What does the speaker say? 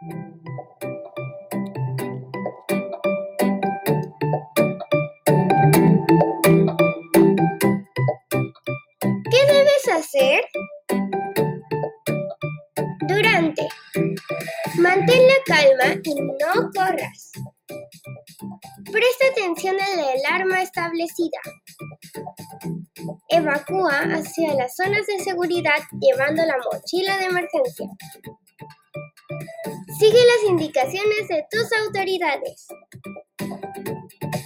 ¿Qué debes hacer? Durante. Mantén la calma y no corras. Presta atención a la alarma establecida. Evacúa hacia las zonas de seguridad llevando la mochila de emergencia. Sigue las indicaciones de tus autoridades.